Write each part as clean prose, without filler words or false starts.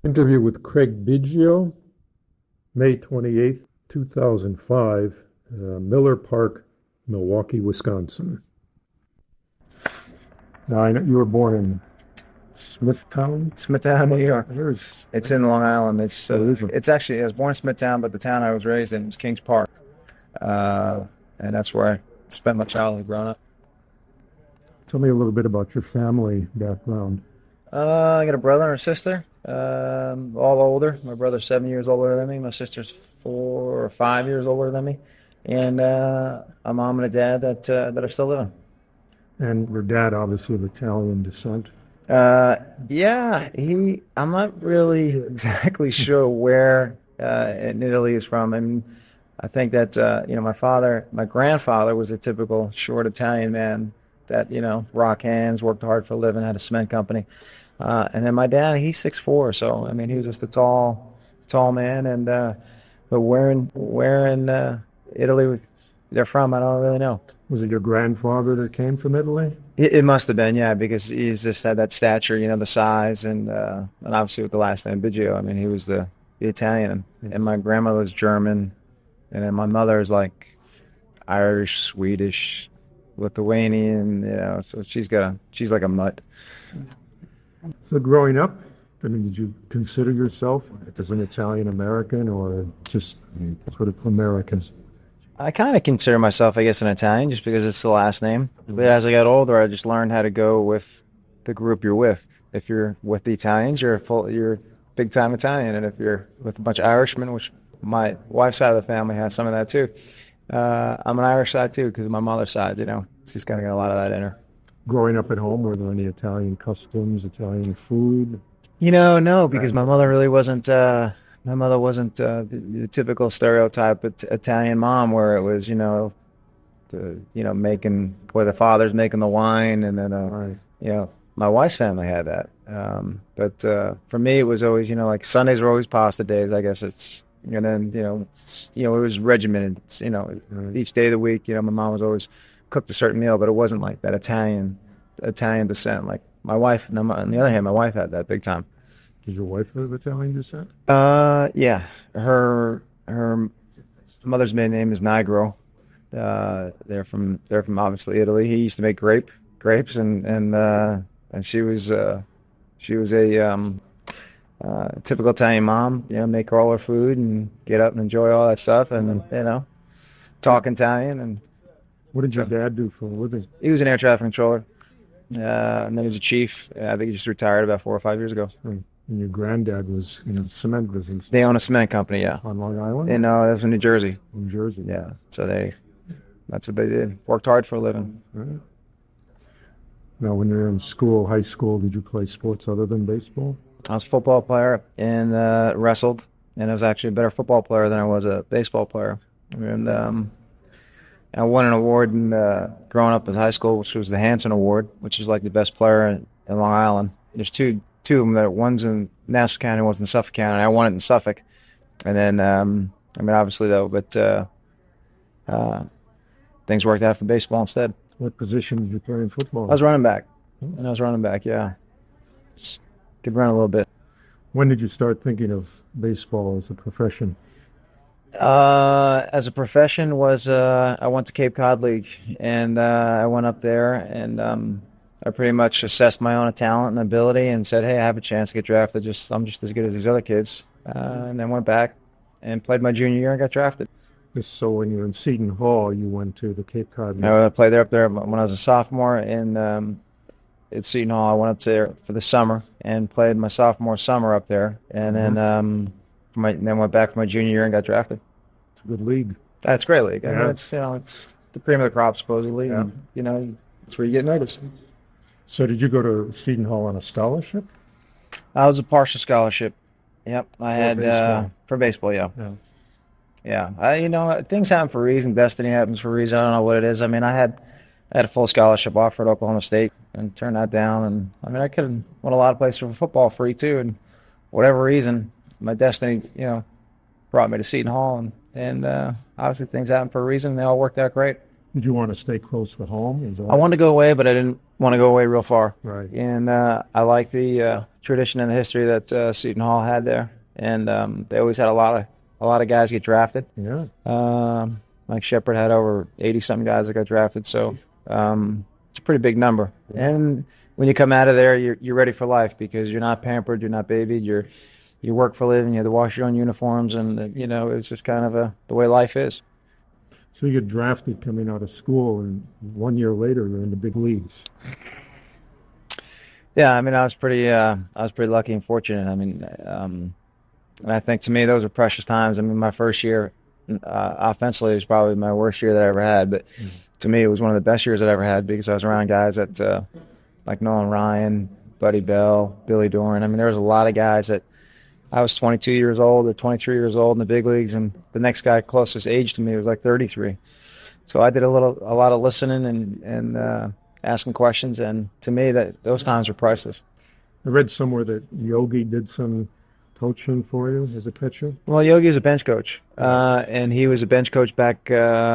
Interview with Craig Biggio, May 28th, 2005, Miller Park, Milwaukee, Wisconsin. Now, I know you were born in Smithtown. Smithtown, New York. There's, It's in Long Island. oh, is it? It's actually I was born in Smithtown, but the town I was raised in was Kings Park, and that's where I spent my childhood growing up. Tell me a little bit about your family background. I got a brother and a sister, all older. My brother's 7 years older than me. My sister's 4 or 5 years older than me, and a mom and a dad that are still living. And your dad, obviously, of Italian descent. Yeah, I'm not really exactly sure where in Italy he's from. I mean, I think that my grandfather was a typical short Italian man that rock hands, worked hard for a living, had a cement company, and then my dad, he's 6'4", so I mean, he was just a tall man, and but where in Italy they're from, I don't really know. Was it your grandfather that came from Italy? It must have been, yeah, because he's just had that stature, the size, and obviously with the last name Biggio, I mean, he was the Italian, and my grandmother was German, and then my mother is like Irish, Swedish, Lithuanian, so she's like a mutt. So growing up, I mean, did you consider yourself as an Italian American or just sort of American? I kind of consider myself, I guess, an Italian just because it's the last name. But as I got older, I just learned how to go with the group you're with. If you're with the Italians, you're big time Italian, and if you're with a bunch of Irishmen, which my wife's side of the family has some of that too, I'm an Irish side too because of my mother's side. She's kind of got a lot of that in her. Growing up at home, were there any Italian customs, Italian food? No, because my mother really wasn't. My mother wasn't the typical stereotype Italian mom, where it was, making where the father's making the wine, and then Right. my wife's family had that. But for me, it was always, like Sundays were always pasta days. I guess and then it was regimented. Right. Each day of the week, my mom was always cooked a certain meal, but it wasn't like that Italian descent. Like my wife, on the other hand, my wife had that big time. Is your wife of Italian descent? Yeah, her mother's maiden name is Nigro. They're from obviously Italy. He used to make grapes, and she was a typical Italian mom. Make all her food and get up and enjoy all that stuff, and talk Italian. And What did your dad do for a living? he was an air traffic controller, and then he was a chief. I think he just retired about 4 or 5 years ago. And your granddad was in the cement business They own a cement company, yeah, on Long Island, and that's in New Jersey. New Jersey. Yeah, so that's what they did. Worked hard for a living. Right. Now, when you were in school, high school, did you play sports other than baseball? I was a football player and wrestled, and I was actually a better football player than I was a baseball player. And I won an award growing up in high school, which was the Hanson Award, which is like the best player in Long Island. There's two of them. One's in Nassau County, one's in Suffolk County. I won it in Suffolk, and then obviously though, but things worked out for baseball instead. What position did you play in I was football? running back, and I was running back. Yeah, could run a little bit. When did you start thinking of baseball as a profession? As a profession was I went to Cape Cod League, and I went up there, and I pretty much assessed my own talent and ability and said, hey, I have a chance to get drafted. I'm just as good as these other kids. And then went back and played my junior year and got drafted. So when you were in Seton Hall, you went to the Cape Cod League. I played there up there when I was a sophomore at Seton Hall. I went up there for the summer and played my sophomore summer up there, and then then went back for my junior year and got drafted. It's a good league. That's a great league. I mean, Yeah. it's the cream of the crop supposedly, Yeah. and it's where you get noticed. So did you go to Seton Hall on a scholarship? I was a partial scholarship. Yep, I had baseball. for baseball. Yeah, Yeah. yeah. Things happen for a reason. Destiny happens for a reason. I don't know what it is. I mean, I had a full scholarship offer at Oklahoma State and turned that down. And I mean, I could have went a lot of places for football free too. And whatever reason, my destiny, brought me to Seton Hall. And obviously things happen for a reason. And they all worked out great. Did you want to stay close to home? Is I wanted to go away, but I didn't want to go away real far. Right. And I like the tradition and the history that Seton Hall had there. And they always had a lot of guys get drafted. Yeah. Mike Shepard had over 80-something guys that got drafted. So it's a pretty big number. Yeah. And when you come out of there, you're ready for life because you're not pampered, you're not babied, you work for a living, you have to wash your own uniforms, and it's just kind of the way life is. So you get drafted coming out of school, and 1 year later you're in the big leagues. Yeah, I mean, I was pretty lucky and fortunate. I mean, and I think to me those are precious times. I mean, my first year offensively was probably my worst year that I ever had, but to me it was one of the best years that I ever had because I was around guys that like Nolan Ryan, Buddy Bell, Billy Doran. I mean, there was a lot of guys that I was 22 years old or 23 years old in the big leagues, and the next guy closest age to me was like 33. So I did a lot of listening and asking questions, and to me those times were priceless. I read somewhere that Yogi did some coaching for you as a catcher. Well, Yogi is a bench coach, and he was a bench coach back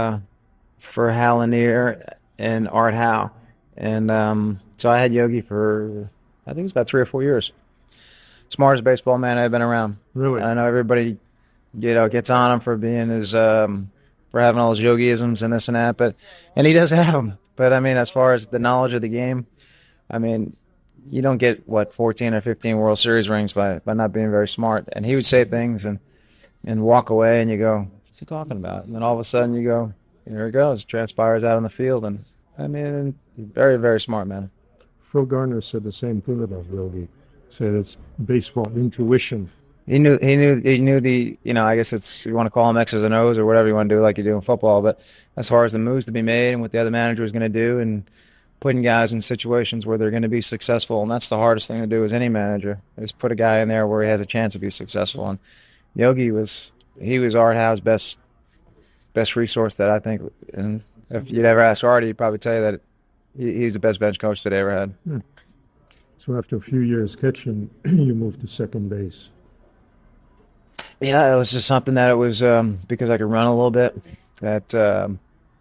for Hal Lanier and Art Howe, and so I had Yogi for I think it was about 3 or 4 years. Smartest baseball man I've been around. Really? I know everybody, gets on him for being for having all his yogiisms and this and that, and he does have them. But I mean, as far as the knowledge of the game, I mean, you don't get 14 or 15 World Series rings by not being very smart. And he would say things and walk away, and you go, "What's he talking about?" And then all of a sudden you go, "Here it goes." It transpires out on the field, and I mean, very, very smart man. Phil Garner said the same thing about Yogi. Said it's baseball intuition. He knew the, I guess it's, you want to call them X's and O's or whatever you want to do like you do in football, but as far as the moves to be made and what the other manager was going to do and putting guys in situations where they're going to be successful, and that's the hardest thing to do as any manager, is put a guy in there where he has a chance to be successful. And Yogi was Art Howe's best resource that I think, and if you'd ever ask Art, he'd probably tell you that he's the best bench coach that they ever had. So after a few years catching, you moved to second base. Yeah, it was just something that it was because I could run a little bit. That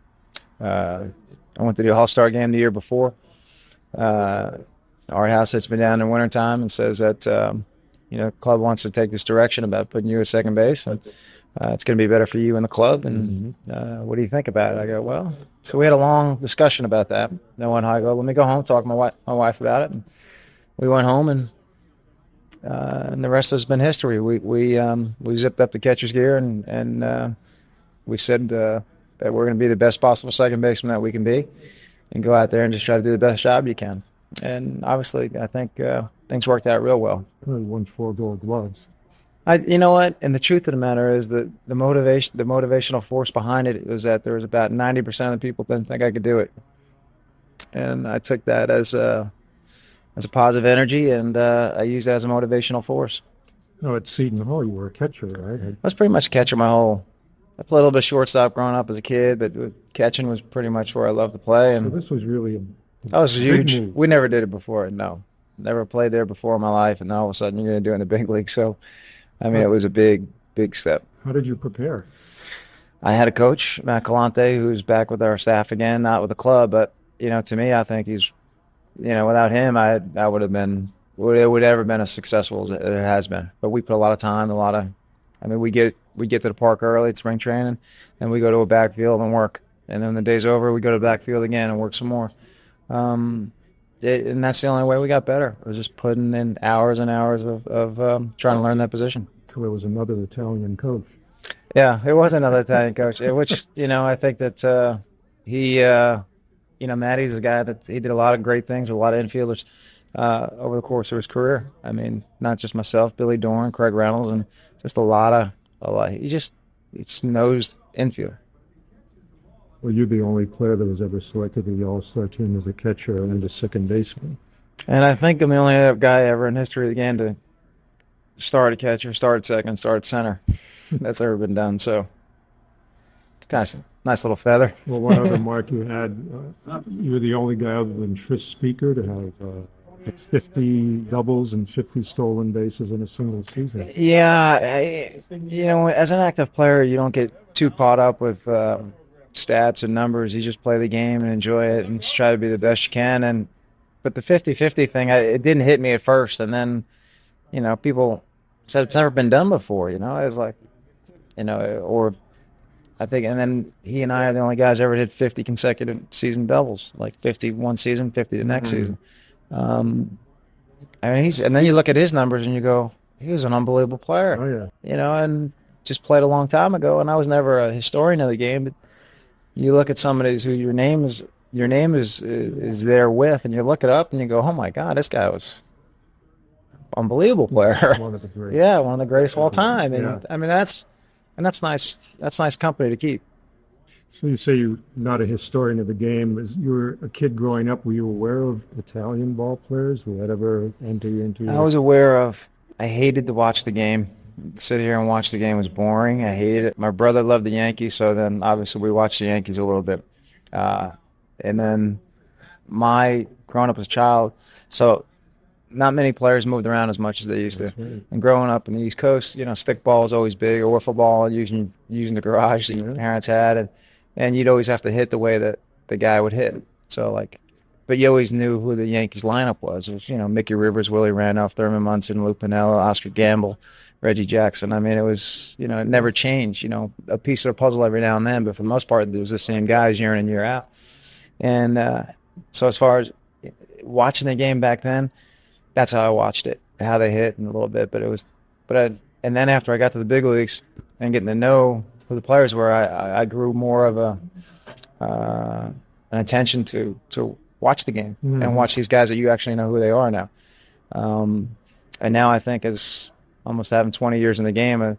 I went to the All-Star game the year before. Art Howe sits me down in wintertime and says that the club wants to take this direction about putting you at second base, and it's going to be better for you and the club. And what do you think about it? I go, well. So we had a long discussion about that. Then one I go, let me go home, talk to my wife about it. And we went home, and the rest has been history. We zipped up the catcher's gear, and we said that we're going to be the best possible second baseman that we can be, and go out there and just try to do the best job you can. And obviously, I think things worked out real well. Well, you won 4 Gold Gloves. You know what? And the truth of the matter is that the motivational force behind it was that there was about 90% of the people didn't think I could do it, and I took that as a positive energy, and I used that as a motivational force. No, at Seton Hall, you were a catcher, right? I was pretty much a catcher I played a little bit of shortstop growing up as a kid, but catching was pretty much where I loved to play. And so this was really that was huge. move. We never did it before. No, never played there before in my life, and now all of a sudden you're going to do it in the big league. So, I mean, it was a big, big step. How did you prepare? I had a coach, Matt Galante, who's back with our staff again, not with the club, but to me, I think he's, without him, I would have been, it would ever been as successful as it has been. But we put a lot of time, we get to the park early at spring training, and we go to a backfield and work. And then the day's over, we go to the backfield again and work some more. And that's the only way we got better. It was just putting in hours and hours of trying to learn that position. So there was another Italian coach. Yeah, it was another Italian coach, which, I think that he, Matty's a guy that he did a lot of great things with a lot of infielders over the course of his career. I mean, not just myself, Billy Doran, Craig Reynolds, and just a lot. He just knows infield. Well, you're the only player that was ever selected to the All-Star team as a catcher and a second baseman. And I think I'm the only guy ever in history again to start at catcher, start at second, start at center. That's ever been done. So, gosh, nice little feather. Well, one other mark you had, you were the only guy other than Tris Speaker to have 50 doubles and 50 stolen bases in a single season. Yeah, as an active player, you don't get too caught up with stats and numbers. You just play the game and enjoy it and just try to be the best you can. And but the 50-50 thing, it didn't hit me at first, and then people said it's never been done before. It was like, or I think, and then he and I are the only guys ever hit 50 consecutive season doubles, like 50 one season, 50 the next season. I mean, and then you look at his numbers and you go, he was an unbelievable player. Oh yeah. And just played a long time ago. And I was never a historian of the game, but you look at somebody who your name is there with, and you look it up and you go, oh my God, this guy was unbelievable player. One of the greats. Yeah, one of the greatest of all time. And Yeah. I mean, that's nice. That's nice company to keep. So you say you're not a historian of the game. As you were a kid growing up, were you aware of Italian ball players? Did that ever enter you into your... I was aware of. I hated to watch the game. Sit here and watch the game was boring. I hated it. My brother loved the Yankees, so then obviously we watched the Yankees a little bit. And then growing up as a child, so not many players moved around as much as they used to. Right. And growing up in the East Coast, stick ball was always big, or wiffle ball using the garage that your parents had, and you'd always have to hit the way that the guy would hit. So but you always knew who the Yankees lineup was. It was, Mickey Rivers, Willie Randolph, Thurman Munson, Lou Piniella, Oscar Gamble, Reggie Jackson. I mean, it was, it never changed, a piece of the puzzle every now and then, but for the most part, it was the same guys year in and year out. And so as far as watching the game back then, that's how I watched it, how they hit and a little bit. And then after I got to the big leagues and getting to know who the players were, I grew more of an attention to watch the game and watch these guys that you actually know who they are now. And now I think, as almost having 20 years in the game,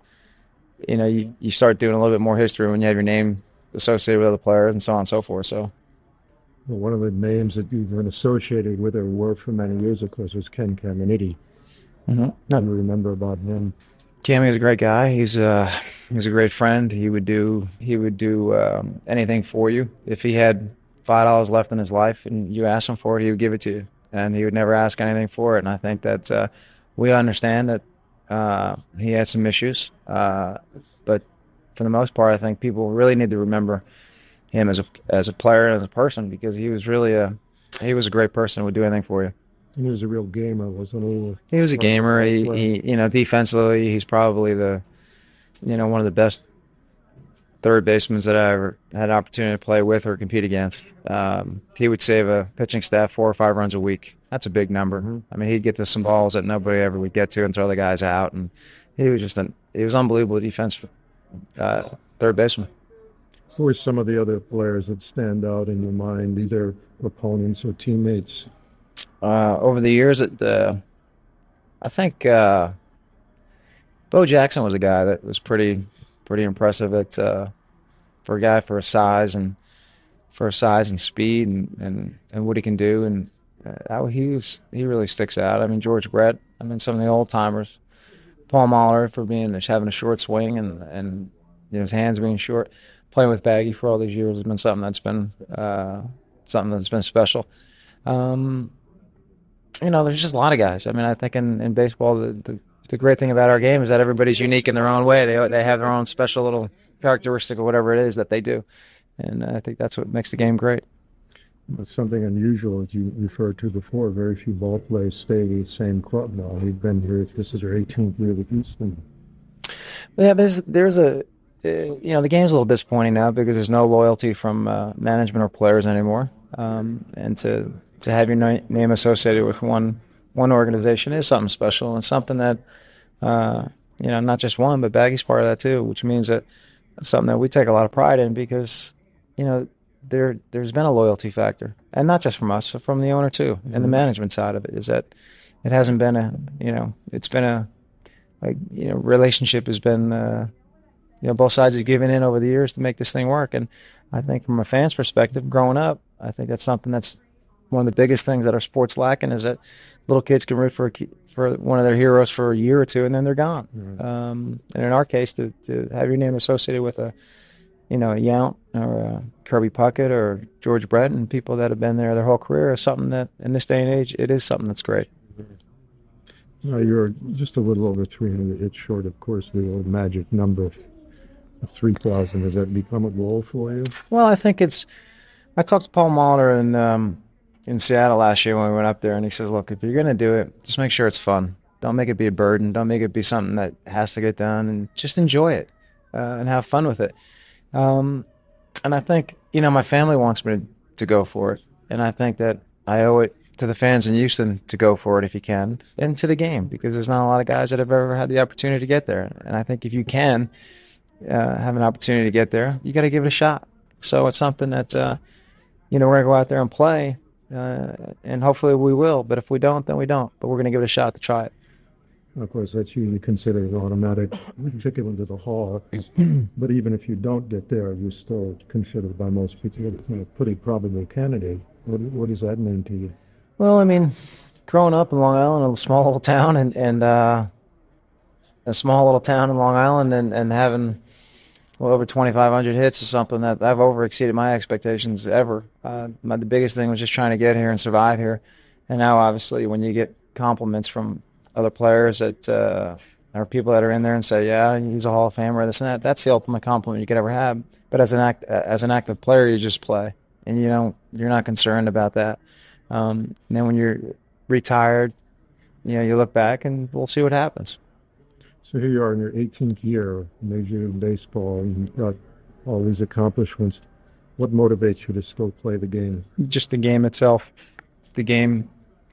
you start doing a little bit more history when you have your name associated with other players and so on and so forth. So. Well, one of the names that you've been associated with or were for many years, of course, was Ken Caminiti. Mm-hmm. What do you remember about him? Cammy was a great guy. He's a great friend. He would do anything for you. If he had $5 left in his life and you asked him for it, he would give it to you, and he would never ask anything for it. And I think that we understand that he had some issues, but for the most part, I think people really need to remember him as a player and as a person, because he was really a great person who would do anything for you. And he was a real gamer, wasn't he? He was a gamer. He defensively, he's probably one of the best third basemen that I ever had an opportunity to play with or compete against. He would save a pitching staff 4 or 5 runs a week. That's a big number. Mm-hmm. I mean, he'd get to some balls that nobody ever would get to and throw the guys out. And he was unbelievable defense third baseman. Who are some of the other players that stand out in your mind, either opponents or teammates? Over the years, I think Bo Jackson was a guy that was pretty impressive for a guy for his size and speed and what he can do, and he really sticks out. I mean, George Brett. I mean, some of the old timers, Paul Mahler for having a short swing and his hands being short. Playing with Baggy for all these years has been something that's been special. There's just a lot of guys. I mean, I think in baseball, the great thing about our game is that everybody's unique in their own way. They have their own special little characteristic or whatever it is that they do, and I think that's what makes the game great. It's something unusual that you referred to before. Very few ball players stay with the same club now. We've been here. This is our 18th year with Houston. Yeah, there's a. The game's a little disappointing now because there's no loyalty from management or players anymore, and to have your name associated with one organization is something special and something that not just one, but Baggy's part of that too, which means that it's something that we take a lot of pride in because there's been a loyalty factor, and not just from us, but from the owner too, and the management side of it is that it hasn't been it's been a relationship has been. Both sides have given in over the years to make this thing work. And I think from a fan's perspective, growing up, I think that's something that's one of the biggest things that our sport's lacking is that little kids can root for one of their heroes for a year or two and then they're gone. Mm-hmm. And in our case, to have your name associated with a Yount or a Kirby Puckett or George Brett and people that have been there their whole career is something that in this day and age, it is something that's great. You're just a little over 300 hits short, of course, the old magic number of 3,000. Has that become a goal for you? Well, I think I talked to Paul Mahler and in Seattle last year when we went up there, and he says, "Look, if you're gonna do it, just make sure it's fun. Don't make it be a burden. Don't make it be something that has to get done, and just enjoy it and have fun with it." And I think my family wants me to go for it, and I think that I owe it to the fans in Houston to go for it if you can, and to the game because there's not a lot of guys that have ever had the opportunity to get there, and I think if you can have an opportunity to get there, you got to give it a shot. So it's something that we're gonna go out there and play, and hopefully we will. But if we don't, then we don't. But we're gonna give it a shot to try it. Of course, that's usually considered an automatic ticket into the hall. But even if you don't get there, you're still considered by most people a pretty probable candidate. What does that mean to you? Well, I mean, growing up in Long Island, a small little town, and a small little town in Long Island, and having over 2,500 hits is something that I've over exceeded my expectations ever. The biggest thing was just trying to get here and survive here. And now, obviously, when you get compliments from other players that or people that are in there and say, "Yeah, he's a Hall of Famer," this and that, that's the ultimate compliment you could ever have. But as an active player, you just play, and you're not concerned about that. And then when you're retired, you look back and we'll see what happens. So here you are in your 18th year, Major League Baseball, and you've got all these accomplishments. What motivates you to still play the game? Just the game itself. The game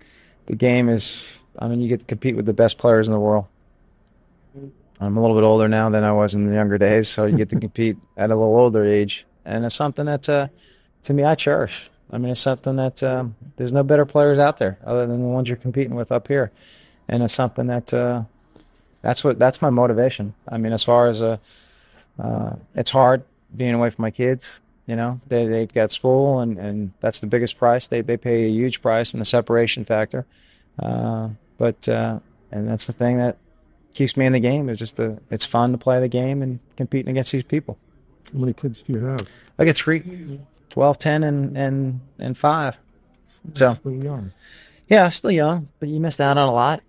is, I mean, you get to compete with the best players in the world. I'm a little bit older now than I was in the younger days, so you get to compete at a little older age. And it's something that, to me, I cherish. I mean, it's something that there's no better players out there other than the ones you're competing with up here. And it's something that that's my motivation. I mean, as far as it's hard being away from my kids. They've got school, and that's the biggest price. They pay a huge price in the separation factor. But that's the thing that keeps me in the game. It's fun to play the game and competing against these people. How many kids do you have? I get 3, 12, 10, and 5. So still young. Yeah, still young, but you missed out on a lot.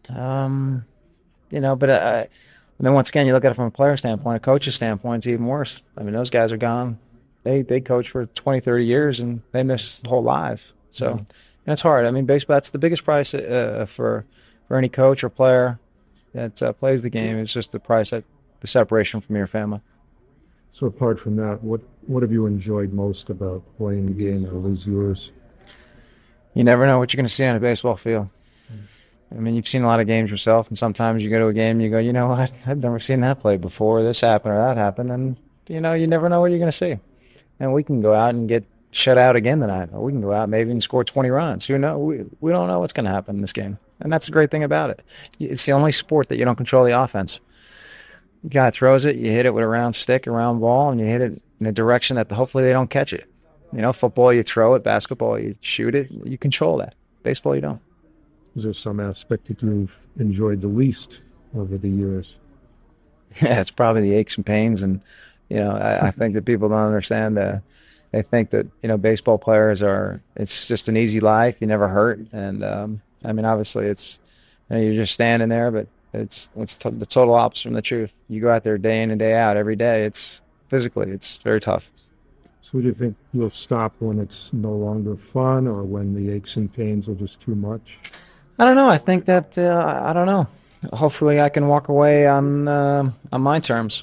But and then once again, you look at it from a player standpoint, a coach's standpoint, it's even worse. I mean, those guys are gone. They coach for 20, 30 years, and they miss the whole life. So, and it's hard. I mean, baseball, that's the biggest price for any coach or player that plays the game. Is just the price, the separation from your family. So apart from that, what have you enjoyed most about playing the game all these years? You never know what you're going to see on a baseball field. I mean, you've seen a lot of games yourself, and sometimes you go to a game and you go, you know what, I've never seen that play before. This happened or that happened, and you never know what you're going to see. And we can go out and get shut out again tonight, or we can go out maybe and score 20 runs. Who knows? We don't know what's going to happen in this game, and that's the great thing about it. It's the only sport that you don't control the offense. The guy throws it, you hit it with a round stick, a round ball, and you hit it in a direction that hopefully they don't catch it. Football, you throw it. Basketball, you shoot it. You control that. Baseball, you don't. Is there some aspect that you've enjoyed the least over the years? Yeah, it's probably the aches and pains, and I think that people don't understand that. They think that baseball players it's just an easy life. You never hurt, and I mean, obviously, it's you're just standing there, but it's the total opposite from the truth. You go out there day in and day out, every day. It's very tough. So do you think you'll stop when it's no longer fun, or when the aches and pains are just too much? I don't know. I think that I don't know. Hopefully, I can walk away on my terms.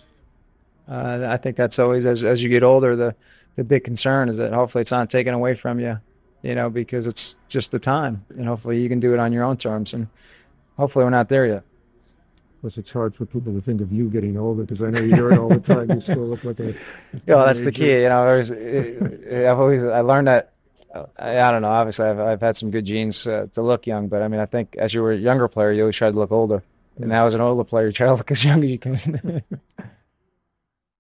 I think that's always as you get older, the big concern is that hopefully it's not taken away from you, because it's just the time, and hopefully you can do it on your own terms, and hopefully we're not there yet. Plus, it's hard for people to think of you getting older, because I know you hear it all the time. You still look like a that's the key. I learned that. I don't know. Obviously, I've had some good genes to look young, but I mean, I think as you were a younger player, you always tried to look older, and now as an older player, you try to look as young as you can.